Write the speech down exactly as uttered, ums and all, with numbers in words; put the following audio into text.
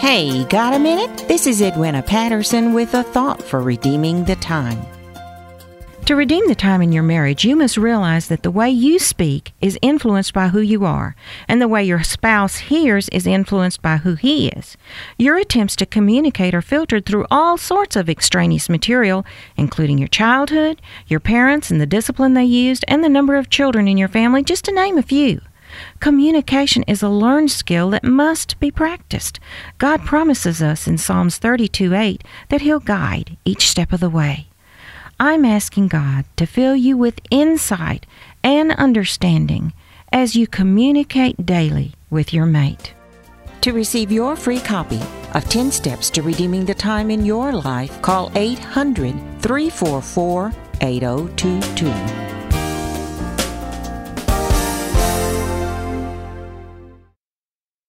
Hey, got a minute? This is Edwina Patterson with a thought for redeeming the time. To redeem the time in your marriage, you must realize that the way you speak is influenced by who you are, and the way your spouse hears is influenced by who he is. Your attempts to communicate are filtered through all sorts of extraneous material, including your childhood, your parents and the discipline they used, and the number of children in your family, just to name a few. Communication is a learned skill that must be practiced. God promises us in Psalms thirty-two eight that He'll guide each step of the way. I'm asking God to fill you with insight and understanding as you communicate daily with your mate. To receive your free copy of ten Steps to Redeeming the Time in Your Life, call eight hundred, three four four, eight oh two two.